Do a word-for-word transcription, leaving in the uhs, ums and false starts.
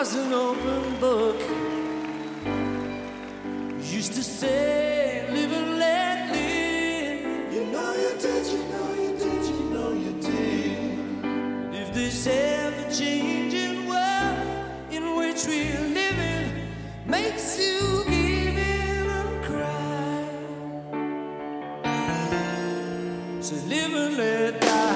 was an open book. Used to say, live and let live. You know you did, you know you did, you know you did. If this ever-changing world in which we live in makes you give in and cry, so live and let die.